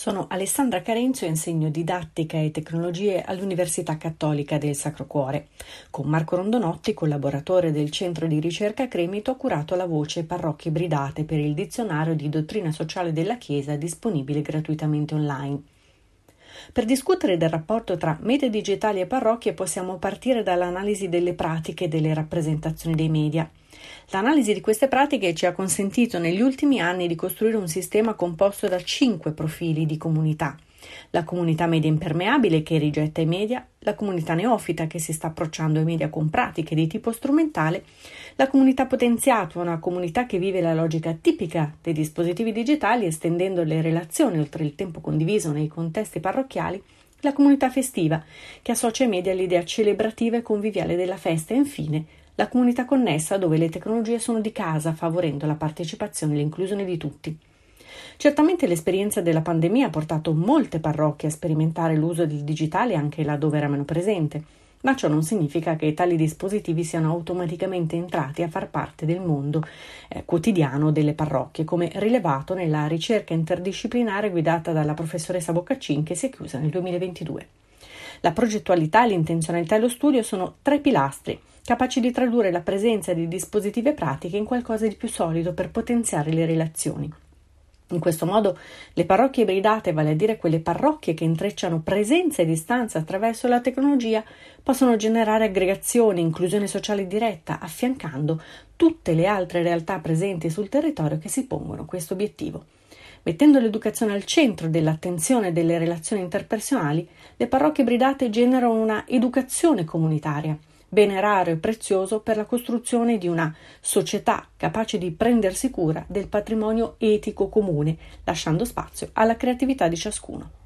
Sono Alessandra Carenzio e insegno didattica e tecnologie all'Università Cattolica del Sacro Cuore. Con Marco Rondonotti, collaboratore del Centro di Ricerca Cremito, ho curato la voce Parrocchie Ibridate per il dizionario di dottrina sociale della Chiesa disponibile gratuitamente online. Per discutere del rapporto tra media digitali e parrocchie possiamo partire dall'analisi delle pratiche e delle rappresentazioni dei media. L'analisi di queste pratiche ci ha consentito negli ultimi anni di costruire un sistema composto da 5 profili di comunità. La comunità media impermeabile che rigetta i media, la comunità neofita che si sta approcciando ai media con pratiche di tipo strumentale, la comunità potenziata, una comunità che vive la logica tipica dei dispositivi digitali estendendo le relazioni oltre il tempo condiviso nei contesti parrocchiali, la comunità festiva che associa i media all'idea celebrativa e conviviale della festa e infine la comunità connessa dove le tecnologie sono di casa favorendo la partecipazione e l'inclusione di tutti. Certamente l'esperienza della pandemia ha portato molte parrocchie a sperimentare l'uso del digitale anche laddove era meno presente, ma ciò non significa che tali dispositivi siano automaticamente entrati a far parte del mondo quotidiano delle parrocchie, come rilevato nella ricerca interdisciplinare guidata dalla professoressa Boccaccin che si è chiusa nel 2022. La progettualità, l'intenzionalità e lo studio sono 3 pilastri capaci di tradurre la presenza di dispositivi e pratiche in qualcosa di più solido per potenziare le relazioni. In questo modo le parrocchie ibridate, vale a dire quelle parrocchie che intrecciano presenza e distanza attraverso la tecnologia, possono generare aggregazione e inclusione sociale diretta, affiancando tutte le altre realtà presenti sul territorio che si pongono questo obiettivo. Mettendo l'educazione al centro dell'attenzione delle relazioni interpersonali, le parrocchie ibridate generano una educazione comunitaria, bene raro e prezioso per la costruzione di una società capace di prendersi cura del patrimonio etico comune, lasciando spazio alla creatività di ciascuno.